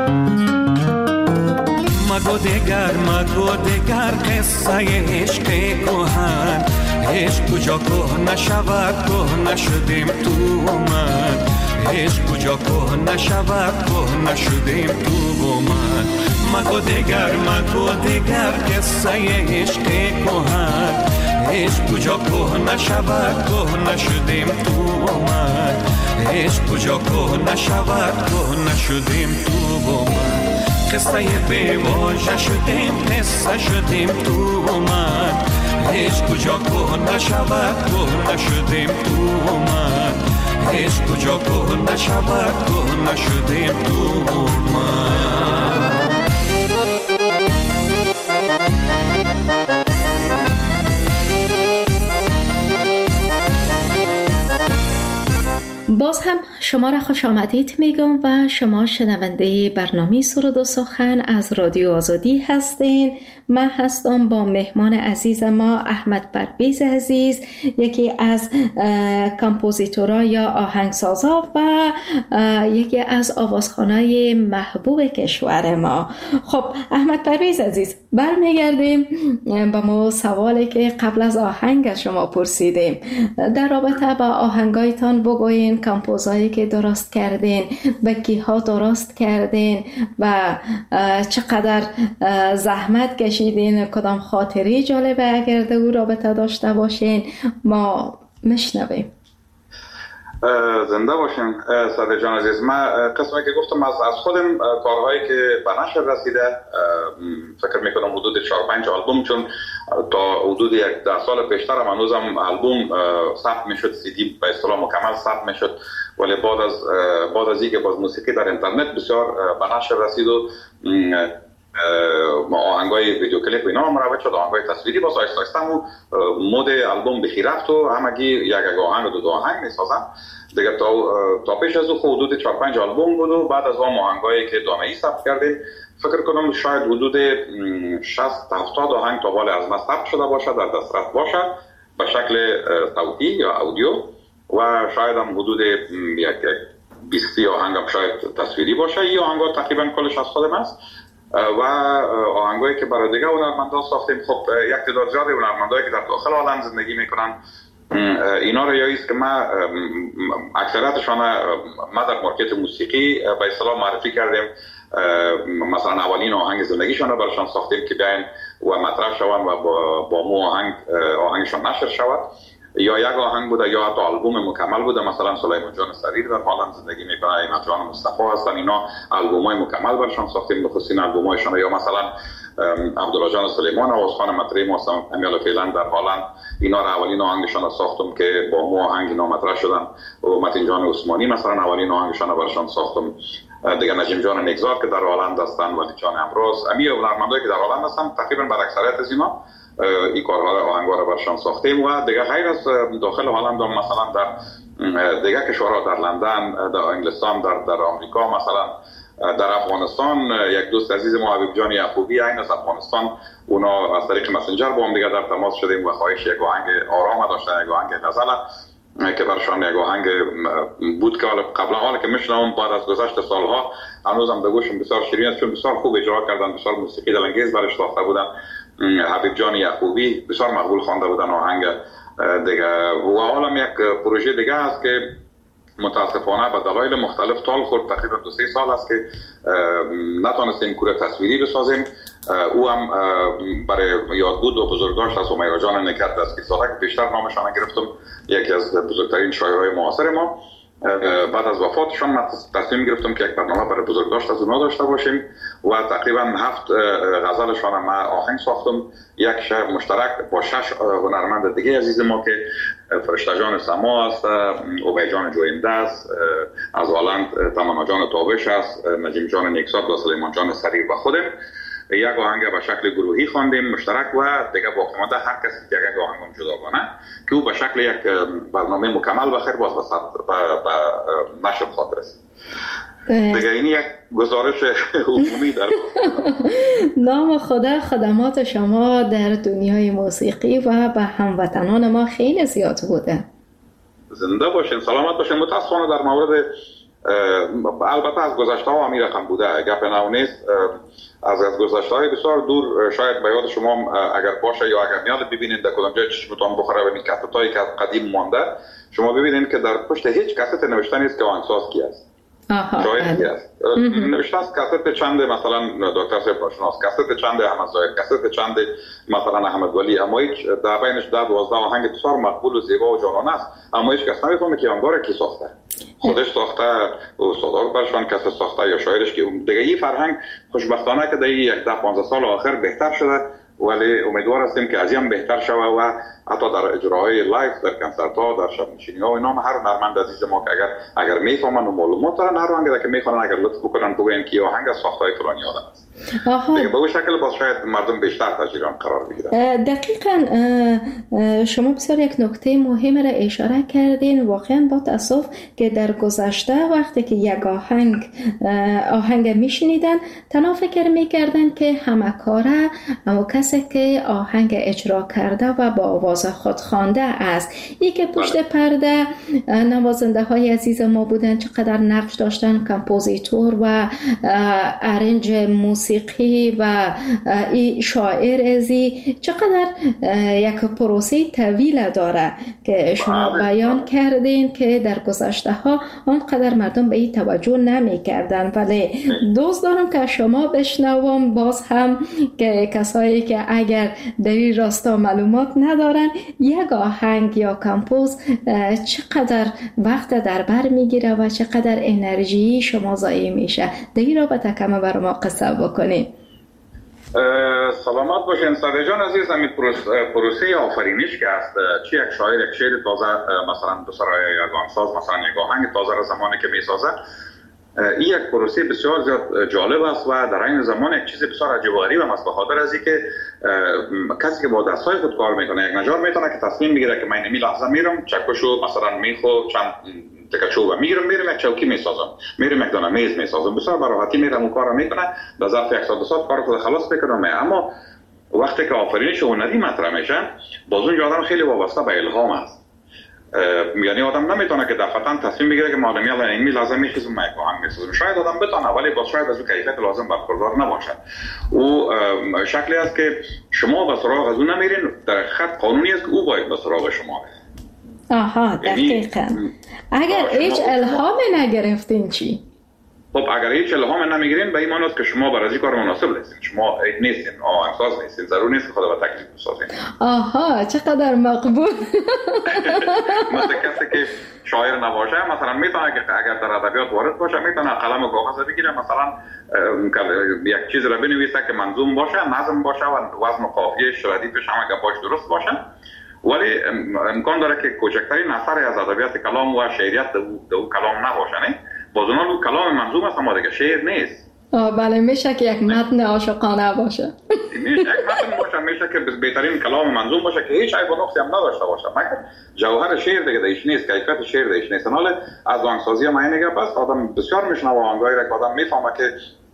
مگو دیگر قصه عشق کهن، عشق کجا که نشود که نشدیم تو من، عشق کجا که نشود که نشدیم تو من. مگو دیگر قصه عشق کهن، عشق کجا که نشود که نشدیم تو من، عشق کجا که نشود که نشدیم تو من. قصه بیواژه شدیم، قصه شدیم تو من، عشق کجا که نشود که نشدیم تو من، عشق کجا که نشود که نشدیم تو من. باز هم شما را خوش آمدید میگم و شما شنونده برنامه سرود و سخن از رادیو آزادی هستین. من هستم با مهمان عزیز ما احمد پرویز عزیز، یکی از کامپوزیتورها یا آهنگسازا و یکی از آوازخوانای محبوب کشور ما. خب احمد پرویز عزیز، برمیگردیم با ما سوالی که قبل از آهنگ از شما پرسیدیم در رابطه با آهنگایتان. بگوین کامپوزایی که درست کردین، به کیها درست کردین و چقدر زحمت کشیدین، کدام خاطری جالبه اگر در او رابطه داشته باشین ما مشنویم. زنده باشین صادق جان عزیز. من قسمی که گفتم از خودم کارهایی که به نشر رسیده، فکر میکنم حدود 4-5 آلبوم، چون تا حدود 10 سال پیشتر هم هنوزم آلبوم ثبت میشد، CD به اصطلاح مکمل ثبت میشد، ولی بعد از اینکه باز موسیقی در اینترنت بسیار به نشر رسید و آهنگای ویدیو کلیپ اینا مروج شد، آهنگای تصویری باز آهسته آهسته مود آلبوم بخی رفت و همگی یک آهنگ و دو آهنگ میسازن دیگه. تا پیش از او حدود 4-5 آلبوم بود و بعد از اون آهنگایی که دانه‌ای ثبت کردیم فکر کنم شاید حدود 60-70 آهنگ تا حال از ما ثبت شده باشه، در دسترس باشه به شکل صوتی یا اودیو، و شاید هم حدود 20 آهنگ هم شاید تصویری باشه. این آهنگا تقریبا کلش از خودم است و آهنگایی که برای دیگه هنرمندان ساختیم. خب یک تعداد زیادی هنرمندایی که در داخل عالم زندگی میکنن، اینا رو یاییست که ما اکثریتشان ما در مارکت موسیقی به اصطلاح معرفی کردیم. مثلا اولین آهنگ زندگیشان رو براشان ساختیم که بیاین و مطرح شوند و با مو آهنگشان نشر شود. یا یک آهنگ بوده یا حتی آلبوم مکمل بوده. مثلا سلیمان جان سریر در هلند زندگی میکنه، احمد جان مصطفی هستن، اینا آلبومای مکمل برشان ساختیم، بخصوص آلبومایشان. یا مثلا عبدالله جان سلیمان آوازخوان مطرح ما هستن، امیال فعلا در هلند، اینا را اولین آهنگشان ساختم که با مو آهنگ اینا مطرح شدن. و متین جان عثمانی مثلا اولین آهنگشان برشان ساختم. دیگه نجیم جان نگذار که در هلند هستن، ولی جان امروز، امی هنرمندایی که در هلند هستن، تقریبا بر اکثریت از اینا این کارها آهنگا رو برشان ساختیم. و دیگه غیر از داخل هلند هم مثلا در دیگه کشورها، در لندن، در انگلستان، در آمریکا، مثلا در افغانستان یک دوست عزیز ما حبیب جان یعقوبی این از افغانستان، اونا از طریق مسنجر با هم دیگه در تماس شدیم و خواهش یک آهنگ آرام داشتن، یک آهنگ غزل که برشان یک آهنگ بود که قبلا حالا که میشنم بعد از گذشت سالها هنوزم در گوشم بسیار شیرین است، چون بسیار خوب اجرا کردن، بسیار موسیقی دلانگیز برش ساخته بودن. حبیب جان یعقوبی بسیار مقبول خوانده بودن آهنگ دیگه. و حالا یک پروژه دیگه است که متاسفانه به دلایل مختلف طال خورد، تقریبا 2-3 سال است که نتونستیم کور تصویری بسازیم. او هم برای یادبود و بزرگداشت از همیرا جان نکرد است که ساله که بیشتر نامشان گرفتم، یکی از بزرگترین شاعرای معاصر ما. بعد از وفاتشان من تصمیم گرفتم که یک برنامه برای بزرگداشت از اونا داشته باشیم و تقریبا 7 غزلشان من آهنگ ساختم، یک شعر مشترک با 6 هنرمند دیگه عزیز ما که فرشته جان سما است، اوبای جان جوینده است، از هلند تمانا جان تابش است، نجیم جان نیکسات و سلیمان جان سریر و خودم. یک آهنگ به شکل گروهی خواندیم مشترک و دیگه باقی مانده هر کسی یک آهنگ جداگانه که او به شکل یک برنامه مکمل بخیر باز به نشر خاطر است. دیگه این یک گزارش عمومی در نام خدا خدمات شما در دنیای موسیقی و به هموطنان ما خیلی زیاد بوده. زنده باشین، سلامت باشین. متاسفانه در مورد البته از گذشته ها همین رقم بوده، گپ نو نیست. از گذشته های بسیار دور شاید به یاد شما اگر باشه یا اگر میاد ببینید در کدام جای چشمتون بخوره و این کست هایی که قدیم مانده، شما ببینید که در پشت هیچ کست نوشته نیست که آهنگساز کی است. شاید کی است. نوشته است کست چند مثلا دکتر صاحب باشناس، کست چند احمد ظاهر، کست چند مثلا احمد ولی، اما هیچ در بینش 10-12 آهنگ بسیار مقبول و زیبا و جانانه است، اما هیچ کس نمیفهمه که آنگار کی ساخته. خودش ساخته، استادار برشان کس ساخته یا شاعرش که دیگه. این فرهنگ خوشبختانه که در 10-15 سال آخر بهتر شده، ولی امیدوار هستیم که از این بهتر شود و حتی در اجراهای لایو، در کنسرت ها، در شب نشینی ها و اینا هر هنرمند عزیز ما که اگر میفهمن و معلومات دارن، هر آهنگی که میخوان اگر لطف بکنن بگن که آهنگ از ساختهای فلانی آدم است. دیگه به اون شکل باز شاید مردم بیشتر تجربه قرار بگیرن. دقیقاً شما بسیار یک نکته مهم را اشاره کردین. واقعا با تاسف که در گذشته وقتی که یک آهنگ میشنیدن تنها فکر میکردن که همه کاره اما کسی که آهنگ اجرا کرده و با آواز خود خوانده است. ای که پشت پرده نوازنده های عزیز ما بودن، چقدر نقش داشتن، کمپوزیتور و ارنج موسیقی و شاعر ازی، چقدر یک پروسه طویل داره که شما بیان کردین که در گذشته ها آنقدر مردم به این توجه نمی کردن. ولی دوست دارم که شما بشنوم باز هم که کسایی که اگر در این راستا معلومات ندارن، یک آهنگ یا کمپوز چقدر وقت در بر میگیره و چقدر انرژی شما ضایع میشه. در این رابطه کم بر ما قصه بکنید. سلامت باشین ساده جان عزیز. همین پروسه آفرینش که است، چی یک شاعر یک شعر تازه مثلا بسرای یک آهنگساز مثلا یک آهنگ تازه را زمانی که میسازه، این یک پروسه بسیار زیاد جالب است و در این زمان یک چیز بسیار عجیب و غریب است، به خاطر از اینکه کسی که با دستای خود کار میکنه یک نجار میتونه که تصمیم بگیره که من این لحظه میرم چکشو مثلا میخو چند تکه چوب میگیرم میرم یک چوکی میسازم، میرم یک دانه میز میسازم، بسیار به راحتی میرم اون کارو میکنه، در ظرف یک ساعت دو ساعت کارو خود خلاص میکنم. اما وقتی که آفرینش هنری مطرح میشه، باز اون آدم خیلی وابسته به الهام است. یعنی آدم نمیتونه که دفعتاً تصمیم بگیره که معلومی الان این لازم میخیزم من یک آهنگ میسازم. شاید آدم بتونه ولی باز شاید از اون کیفیت لازم برخوردار نباشه. او شکلی است که شما به سراغ از اون نمیرین، در خط قانونی است که او باید به سراغ شما بره. آها دقیقاً. اگر هیچ الهام نگرفتین چی؟ خب اگر هیچ الهام نمیگیرین به این معنی است که شما برای این کار مناسب نیستین، شما نیستین آهنگساز نیستین، ضرور نیست که خدا به تکلیف بسازین. آها چقدر مقبول. مثل کسی که شاعر نباشه مثلا میتونه که اگر در ادبیات وارد باشه میتونه قلم و کاغذ بگیره مثلا یک چیز را بنویسه که منظوم باشه، نظم باشه و وزن و قافیه‌اش ردیفش همه گپاش درست باشه، ولی امکان داره که کوچکترین اثری از ادبیات کلام و شعریت در او کلام نباشه. نه باز اون کلام منظوم است اما دیگه شعر نیست. بله میشه که یک متن عاشقانه باشه. میشه یک متن باشه، میشه که بهترین کلام منظوم باشه که هیچ عیب و نقصی هم نداشته باشه، مگر جوهر شعر دیگه دیش نیست، کیفیت شعر دیش نیست. حالا از آهنگسازی ما اینه گپ است، آدم بسیار میشنوه آهنگایی را که آدم میفهمه که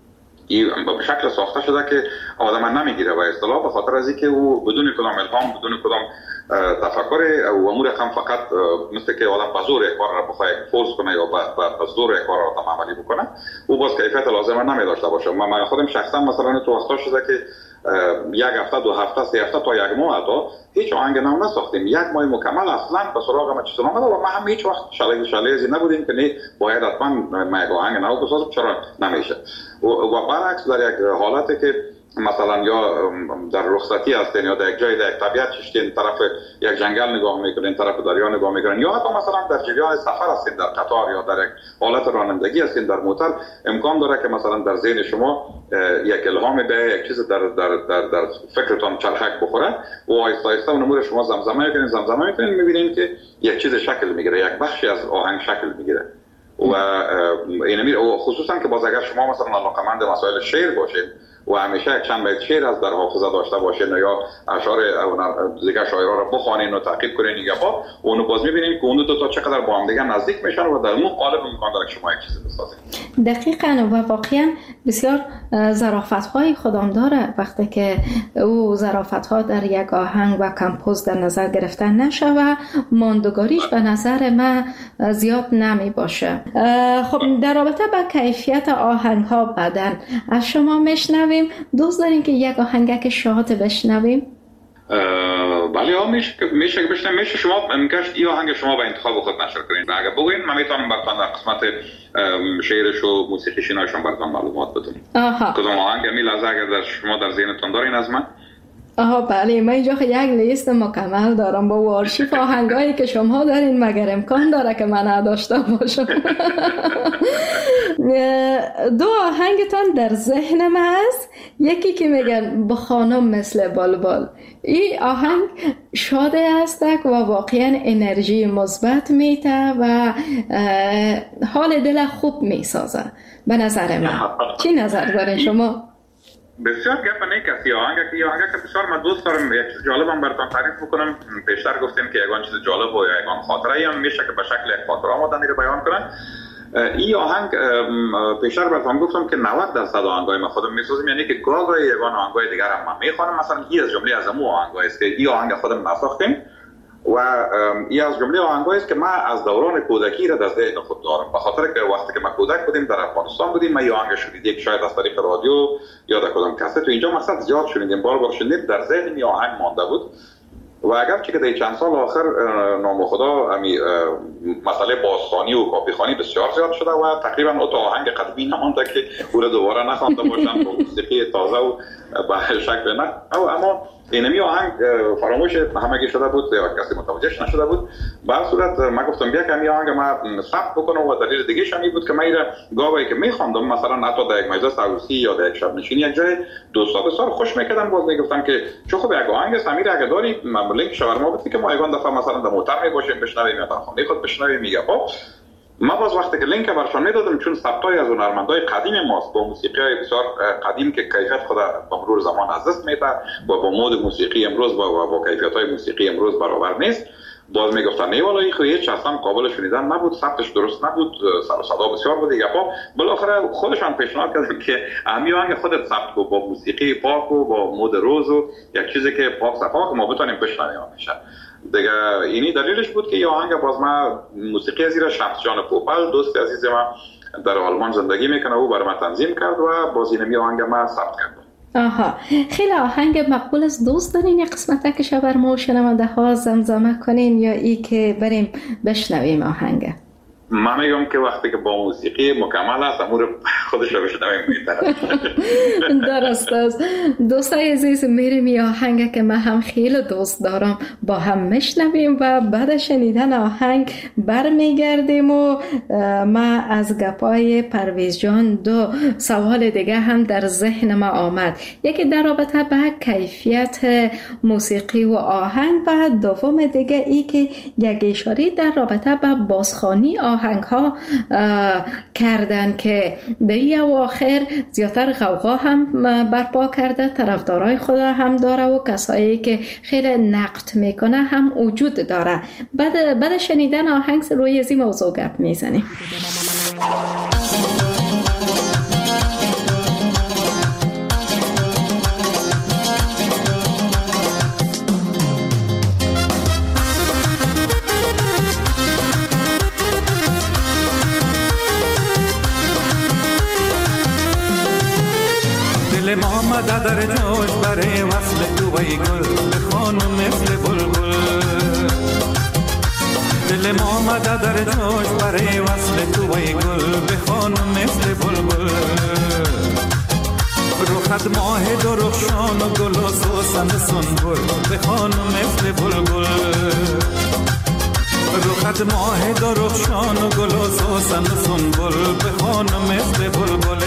به شکل ساخته شده که آدم نمیگیره و اصطلاح به خاطر از اینکه او بدون کدام الهام، بدون کدام تفکر و امور رقم فقط مثل که آدم به زور یک کار را بخواد فورس کنه یا به زور یک کار را عملی بکنه، او باز کیفیت لازم نمیداشته باشه. من خودم شخصا مثلا تو وقتا شده که یک هفته، دو هفته، سه هفته تا یک ماه تا هیچ آهنگ نو نساختیم، یک ماه مکمل اصلا به سراغ ما چیزا نمیاد و ما هم هیچ وقت شالیزی نبودیم که نه باید حتما ما یک آهنگ نو بسازم، چرا نمیشه. و برعکس در یک حالتی که مثلا یا در رخصتی هستین یا در یک جای در یک طبیعت چشتین، طرف یک جنگل نگاه میکنین، طرف دریا نگاه میکنین، یا حتی مثلا در جریان سفر هستین، در قطار یا در یک حالت رانندگی هستین در موتور، امکان داره که مثلا در ذهن شما یک الهام به یک چیز در فکرتون چرخک بخوره و آهسته آهسته اون امور شما زمزمه میکنین میبینین که یک چیز شکل میگیره، یک بخشی از آهنگ شکل میگیره. و اینمی خصوصا که باز اگر شما مثلا علاقه‌مند مسائل شعر باشید و همیشه چند بیت شعر از در حافظه داشته باشین یا اشعار دیگه شاعرها را بخوانین و تعقیب کنین گپا، اونو باز میبینین که اون دو تا چقدر با هم دیگه نزدیک میشن و در اون قالب امکان داره که شما یک چیزی بسازید. دقیقاً و واقعاً بسیار ظرافت‌های خودم داره وقتی که او ظرافت‌ها در یک آهنگ و کمپوز در نظر گرفته نشه و ماندگاریش به نظر من زیاد نمی باشه. خب در رابطه با کیفیت آهنگ‌ها بعداً از شما میشنویم. دوست دارین که یک آهنگ که شاد بشنویم؟ بله میشه بشنویم. میشه شما میگشت این آهنگ شما به انتخاب خود نشر کنین. اگه بگوین من میتونم براتون در قسمت شعرش و موسیقی شنایشون براتون معلومات بدم. کدوم آهنگ می لحظه اگر در شما در ذهنتون دارین از من؟ بله، من اینجا یک لیست مکمل دارم با آرشیف آهنگایی که شما دارین، مگر امکان داره که من نداشته باشم. دو آهنگتان در ذهن من است. یکی که میگن با خانم مثل بلبل. این آهنگ شاده است و واقعا انرژی مثبت میده و حال دل خوب میسازه به نظر من. چی نظر دارین شما؟ بسیار گپ نیست. این آهنگ که بسیار من دوست دارم. یک چیز جالبم براتون تعریف بکنم. پیشتر گفتیم که یگان چیز جالب و یگان خاطره هم میشه که به شکل یک خاطره آمدن رو بیان کنن. این آهنگ پیشتر براتون گفتم که 90% آهنگای ما خودم میسازیم، یعنی که گاهی یگان آهنگای دیگر هم من میخوانم. مثلا این از جمله از امو آهنگایی است که این آهنگ خودم نساختیم و این از جمله آهنگایی است که من از دوران کودکی را در ذهن خود دارم، به خاطر که وقتی که ما کودک بودیم در افغانستان بودیم، ما این آهنگ شنیدیم که شاید از طریق رادیو یا در کدام کاست تو اینجا مثلا زیاد شنیدیم، بار شنیدیم، در ذهن این آهنگ مانده بود. و اگرچه که در چند سال آخر نام خدا مسئله بازخوانی و کاپیخوانی بسیار زیاد شده و تقریبا اون آهنگ قدیمی نمانده که او را دوباره نخوانده باشن با موسیقی تازه و به شکل نه. اما اینمی آهنگ فراموش همگی شده بود یا کسی متوجهش نشده بود. به هر صورت من گفتم بیا که این آهنگ ما ثبت بکنم و دلیل دیگه شمی بود که من اینا گاهی که میخواندم مثلا حتی در یک مجلس عروسی یا در یک شب نشینی یک جای دوستا بسیار خوش میکردن، باز میگفتن که چه خوب یک آهنگ سمیر اگه داری لینک شاورما بدی که ما یگان دفعه مثلا در موتر میباشیم بشنویم یا در خانه خود بشنویم. میگه خب ما باز وقتی که لینک برشان میدادم، چون ثبتای از هنرمندای قدیم ماست با موسیقی بسیار قدیم که کیفیت خود با مرور زمان از دست میده و با مود موسیقی امروز با کیفیت‌های موسیقی امروز برابر نیست، باز میگفتن نه والا این هیچ اصلا قابل شنیدن نبود، ثبتش درست نبود، سر و صدا بسیار بود دیگه. خب بالاخره خودشان پیشنهاد کردن که همین آهنگ خودت ثبت کو با موسیقی پاک و با مود روز و یک چیزی که پاک صفا که ما بتونیم بشنویم میشه دیگه. اینی دلیلش بود که این آهنگ باز ما موسیقی از شمس جان پوپل دوست عزیز ما در آلمان زندگی میکنه او برام تنظیم کرد و باز اینمی آهنگ ما ثبت کرد. خیلی آهنگ مقبول است. دوست دارین یک قسمت که شبر ما و شنونده ها زمزمه کنین یا ای که بریم بشنویم آهنگ؟ من میگم که وقتی که با موسیقی مکمل است امور خودش رو بشنویم بهتره. درست است. دوستای عزیز، میریم یه آهنگ که من هم خیلی دوست دارم با هم میشنویم و بعد شنیدن آهنگ برمیگردیم و من از گپای پرویز جان دو سوال دیگه هم در ذهن ما آمد. یکی در رابطه به کیفیت موسیقی و آهنگ و دوم دیگه ای که یک اشاره در رابطه به بازخوانی آهنگ ها کردن که به این اواخر زیادتر غوغا هم برپا کرده، طرفدارای خدا هم داره و کسایی که خیلی نقد میکنه هم وجود داره. بعد شنیدن آهنگ روی از این موضوع گپ میزنیم. دل ما آمده در جوش برای وصل تو ای گل به خانم مثل بلبل. دل ما آمده در جوش برای وصل تو ای گل به خانم مثل بلبل. روخت ماه درخشان و گل و سوسن سنبل به خانم مثل بلبل. روخت ماه درخشان و گل و سوسن سنبل به خانم مثل بلبل.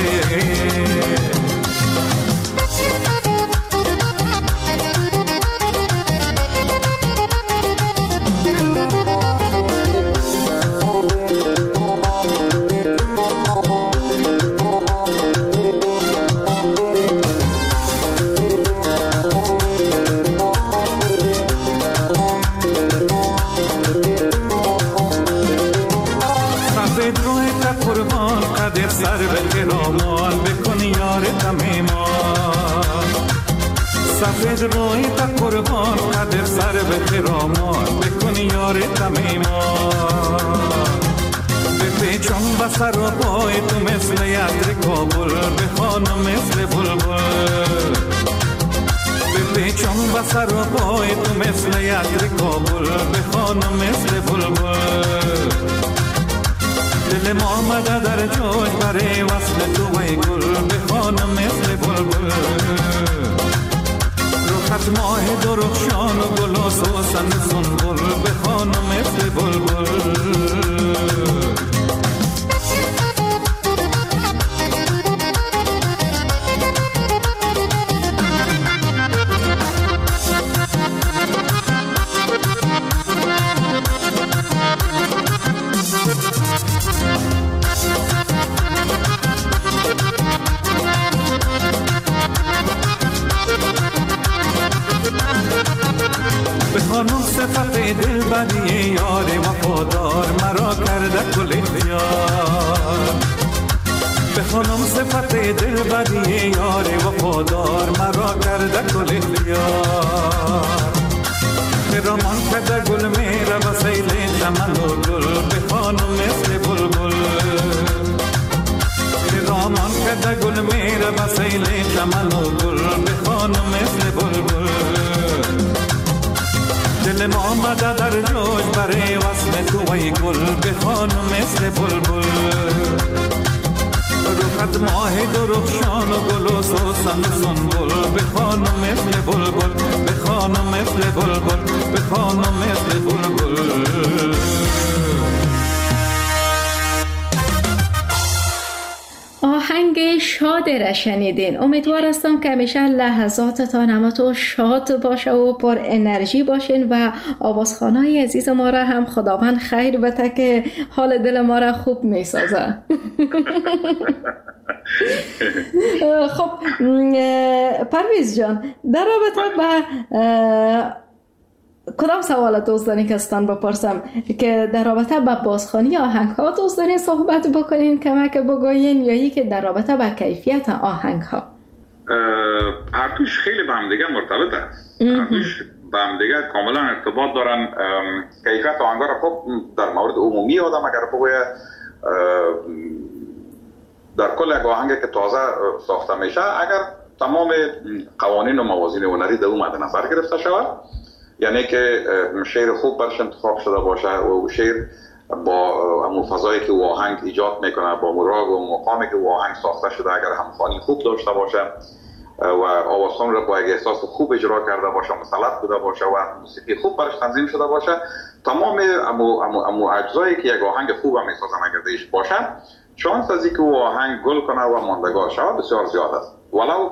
سر سفید روی تا قربان قدر سر به خرامان بکن یار تمیمان بپیچم بسر و پای تو مثل یدر کابل بخوانم مثل بلبل بپیچم بسر و پای تو مثل یدر کابل بخوانم مثل بلبل دل ما آمده در جوش برای وصل تو ای گل بخوانم مثل بلبل روخت ماه درخشان و گل و سوسن سنبل بخوانم مثل بلبل بخوانم صفت دل بدی یار وفادار مرا کرده کل اختیار بخوانم صفت دل بدی یار وفادار مرا کرده کل اختیار خرامان کرده گل میره و سیل چمن و گل بخوانم مثل بلبل خرامان کرده گل میره و سیل چمن و گل بخوانم مثل بلبل دل ما آمده در جوش برای وصل تو ای گل بخوانم مثل بلبل روخت ماه درخشان و گل و سوسن و سنبل بخوانم مثل بلبل بخوانم مثل بلبل بخوانم مثل بلبل آهنگ شاد را شنیدین. امیدوار هستم که همیشه لحظاتتان همتون شاد باشه و پر انرژی باشین و آوازخوانای عزیز ما را هم خداوند خیر بده که حال دل ما را خوب میسازه. خب پرویز جان، در رابطه با کدام سوال دوست دارین که استان بپرسم که در رابطه با بازخوانی آهنگ ها دوست دارین صحبت بکنین، کمک بگوین، یا یکی در رابطه با کیفیت آهنگ ها؟ هر دوش خیلی به هم دیگه مرتبط است. هر دوش به هم دیگه کاملا ارتباط دارن. کیفیت آهنگ ها را خب در مورد عمومی آدم اگر بگوید در کل یک آهنگ که تازه ساخته میشه اگر تمام قوانین و موازین هنری در او مد نظر گرفته شود، یعنی که شعر خوب برش انتخاب شده باشه و شعر با همون فضایی که او آهنگ ایجاد میکنه، با مراغ و مقامی که او آهنگ ساخته شده اگر همخوانی خوب داشته باشه و آوازخوان را با یک احساس خوب اجرا کرده باشه، مسلط بوده باشه و موسیقی خوب برش تنظیم شده باشه، تمام امو اجزایی که یک آهنگ خوب هم میسازن اگر دیش باشه، شانس از اینکه او آهنگ گل کنه و ماندگار شود بسیار زیاد است، ولو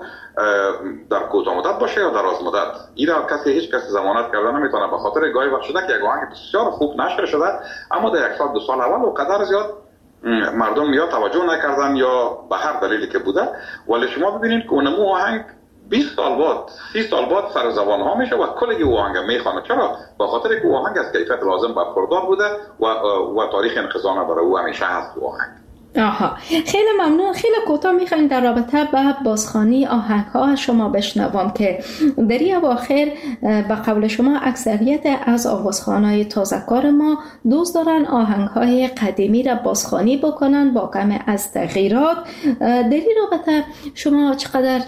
در کوتاه مدت باشه یا دراز مدت. اینا هیچ کسی ضمانت کرده نمیتونه، به خاطر گاهی وقت شده که یک آهنگ بسیار خوب نشر شده اما در یک سال دو سال اول و قدر زیاد مردم یا توجه نکردن یا به هر دلیلی که بوده، ولی شما ببینید که اونمو آهنگ 20 سال بعد 30 سال بعد سر زبان ها میشه و کلی او آهنگ میخوانه. چرا؟ به خاطر که او آهنگ از کیفیت لازم برخوردار بوده و تاریخ انخزام برای او همیشه هست او آهنگ. آها، خیلی ممنون. خیلی کوتاه میخوایم در رابطه با بازخوانی آهنگ ها شما بشنوم که در این اواخر به قول شما اکثریت از آوازخوانای تازه‌کار ما دوست دارن آهنگ های قدیمی را بازخوانی بکنن با کم از تغییرات. در این رابطه شما چقدر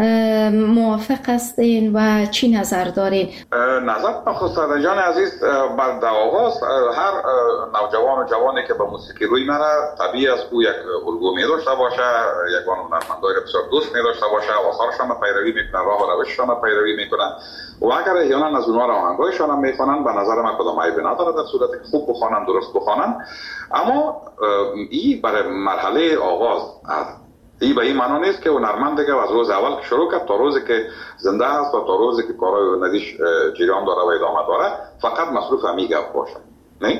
موافق هستین و چی نظر دارین؟ نظر خسرو جان عزیز، بعد آغاز هر نوجوان و جوانی که به موسیقی روی میره طبیعی است یک الگو می داشته باشه، یک هنرمندای بسیار دوست می داشته باشه، آثارشان پیروی میکنه، راه و روششان پیروی میکنن و اگر احیانا از اونها آهنگایشان هم میخوانن به نظر من کدام عیبی نداره در صورتی که خوب بخوانن، درست بخوانن. اما این برای مرحله آغاز این به این معنی نیست که هنرمند دیگه از روز اول شروع کرد تا روزی که زنده هست و تا روزی که کارهای ندیش جریان داره و ادامه داره فقط مصروف همین گپ باشه. نه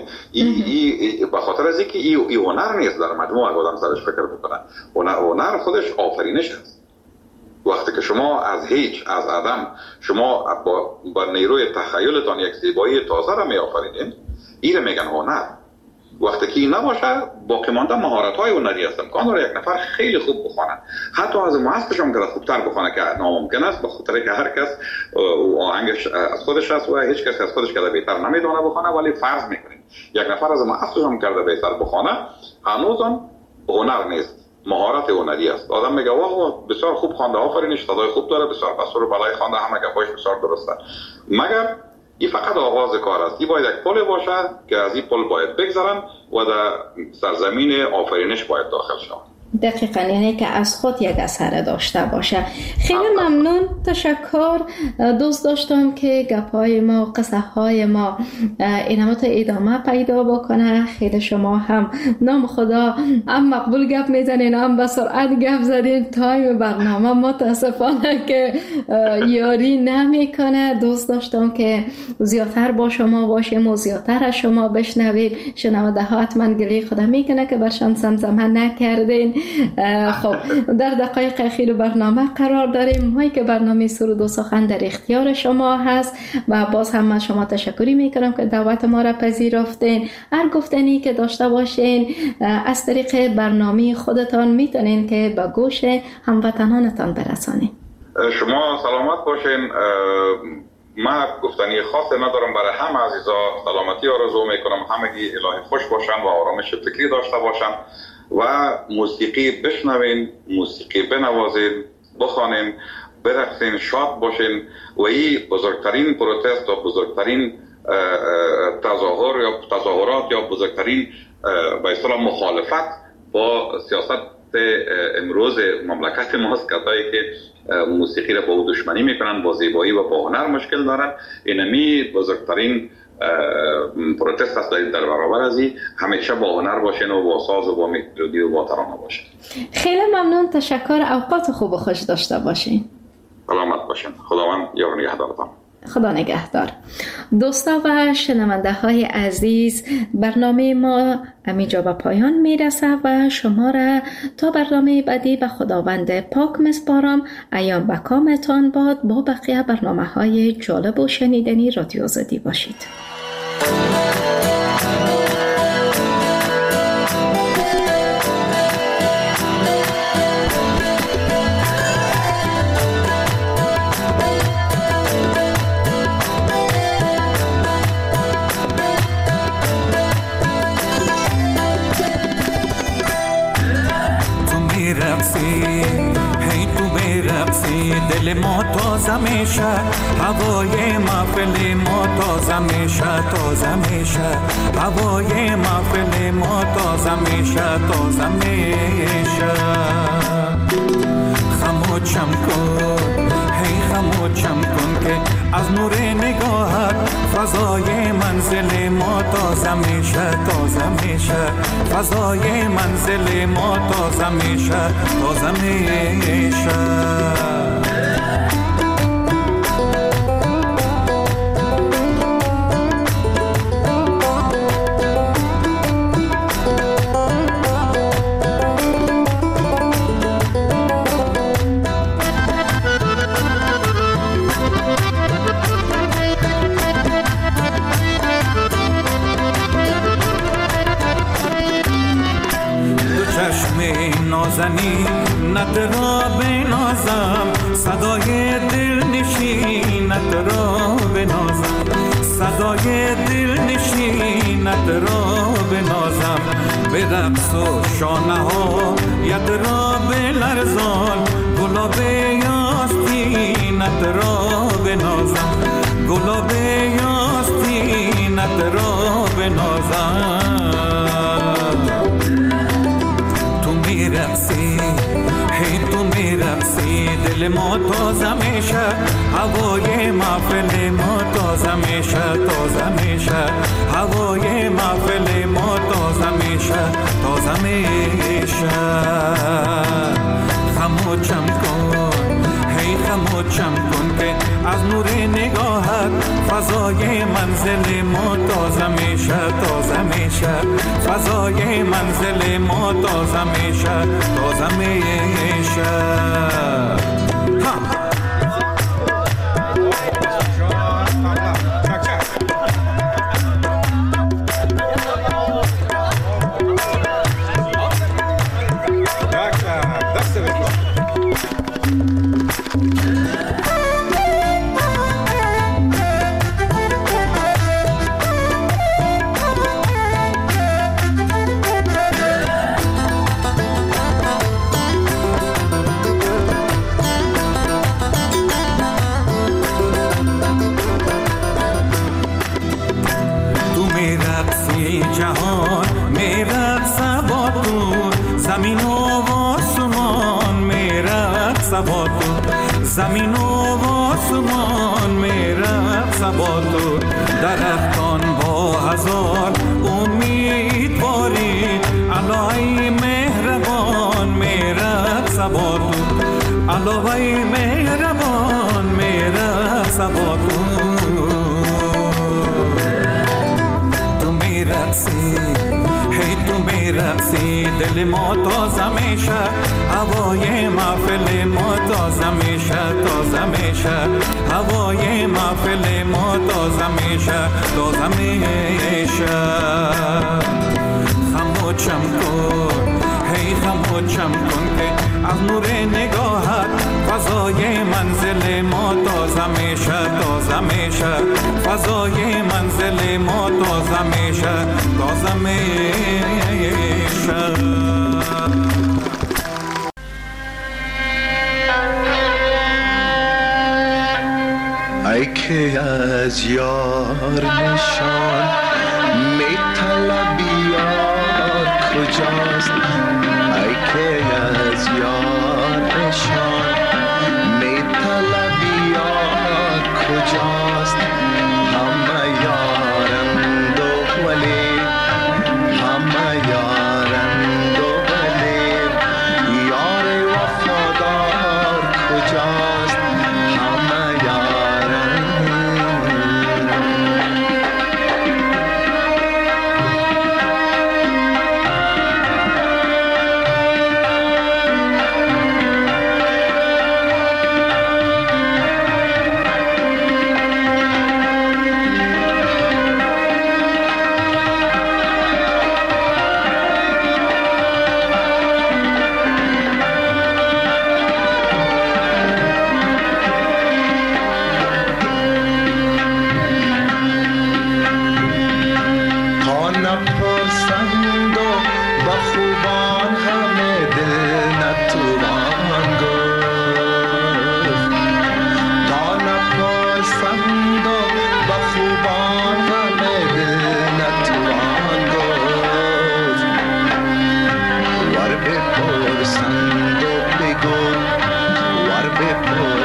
به خاطر از اینکه این هنر نیست در مجموع آدم سرش فکر بکنه. هنر خودش آفرینش است. وقتی که شما از هیچ، از عدم، شما با نیروی تخیلتان یک زیبایی تازه را می آفرینید، این میگن هنر. وقتی که این نباشه باقی مانده مهارت‌های هنری است. امکان داره یک نفر خیلی خوب بخونه، حتی از ماستش هم که خوبتر بخونه که ناممکن است، به خاطر که هر کس آهنگش از خودش است و هیچ کس از خودش که بهتر نمیدونه بخونه. ولی فرض میکنیم یک نفر از ماستش هم کرده بهتر بخونه، هنوز هم هنر نیست، مهارت هنری است. آدم میگه واه بسیار خوب خوانده، آفرینش صدای خوب داره، بسیار بسور بالای خوانده، همه گپاش بسیار درسته. مگر این فقط آغاز کار است. این باید یک پل باشه که از این پل باید بگذرن و در سرزمین آفرینش باید داخل شوند. دقیقاً، یعنی که از خود یک اثر داشته باشه. خیلی ممنون، تشکر. دوست داشتم که گپای ما، قصه های ما اینمات ادامه پیدا بکنه. خیلی شما هم نام خدا هم مقبول گپ میزنین، هم به سرعت گپ زدین. تایم برنامه متاسفانه که یاری نمیکنه. دوست داشتم که زیادتر با شما باشیم و زیادتر از شما بشنویم. شنونده ها حتما گلی خدا میکنه که برشان زمزمه نکردین. خب در دقایق اخیر برنامه قرار داریم. ما که برنامه سرود و سخن در اختیار شما هست و باز هم من شما تشکری میکنم که دعوت ما را پذیرفتین. هر گفتنی که داشته باشین از طریق برنامه خودتان میتونین که به گوش هموطنانتان برسانین. شما سلامت باشین. من گفتنی خاصی ندارم. برای همه عزیزا سلامتی آرزو میکنم، همگی الهی خوش باشن و آرامش فکری داشته باشن و موسیقی بشنوین، موسیقی بنوازین، بخوانین، برقصین، شاد باشین. و این بزرگترین پروتست و بزرگترین تظاهر یا تظاهرات یا بزرگترین به اصطلاح مخالفت با سیاست امروز مملکت ماست، کسایی که موسیقی را با او دشمنی میکنن، با زیبایی و با هنر مشکل دارن. اینمی بزرگترین پروتست است در برابر از این. همیشه با هنر باشین و با ساز و با ملودی و با ترانه باشین. خیلی ممنون، تشکر. اوقات خوب و خوش داشته باشین. سلامت باشین. خداوند یار نگهدارتان. خدا نگهدار. دوستا و شنونده های عزیز، برنامه ما همینجا به پایان میرسه و شما را تا برنامه بعدی به خداوند پاک میسپارم. ایام به کامتان باد. با بقیه برنامه های جالب و شنیدنی رادیو آزادی باشید. دل ما تازه میشه، هوای محفل ما تازه میشه، تازه میشه. هوای محفل ما تازه میشه، تازه میشه. خموشم کن، هی خموشم کن که از نور نگاهت فضای منزل ما تازه میشه، تازه میشه. فضای منزل ما تازه میشه، تازه میشه. نت را بنازم، صدای دل نشینت را بنازم، صدای دل نشینت را بنازم. به رقص و شانه ها ید را بلرزان، گلاب یاستینت را بنازم، گلاب یاستینت را بنازم. میرقصی، هی تو میرقصی، دل ما تازه میشه، هوای محفل ما تازه میشه، تازه میشه. هوای محفل ما تازه میشه، تازه میشه. خموشم کن، هی خموشم کن که از نور نگاهت فضای منزل ما تازه میشه، تازه میشه. فضای منزل ما تازه میشه، تازه میشه. رقص با تو، زمین و آسمان می رقص با تو، درختان با هزار امیدواری، الهی مهربان می رقص با تو، الهی مهربان می رقص با تو. تو می رقصی، هی تو می رقصی، دل ما تازه میشه، هوای محفل ما تازه میشه، تازه میشه، هوای محفل ما تازه میشه، تازه میشه. خموشم کن، هی خموشم کن که از نور نگاهت فضای منزل ما تازه میشه، تازه میشه، فضای منزل ما تازه میشه، تازه میشه. ای که از یار نشان میطلبی یار کجاست، ای که از یار نشان میطلبی یار کجاست، همه یارند و ولی، همه یارند و ولی، یار وفادار کجاست، همه یارند. نپسند و با خوبان همه دل نتوان گفت، تا نپسند و با خوبان همه دل نتوان گفت، ور بپرسند و بگو، ور بپرسند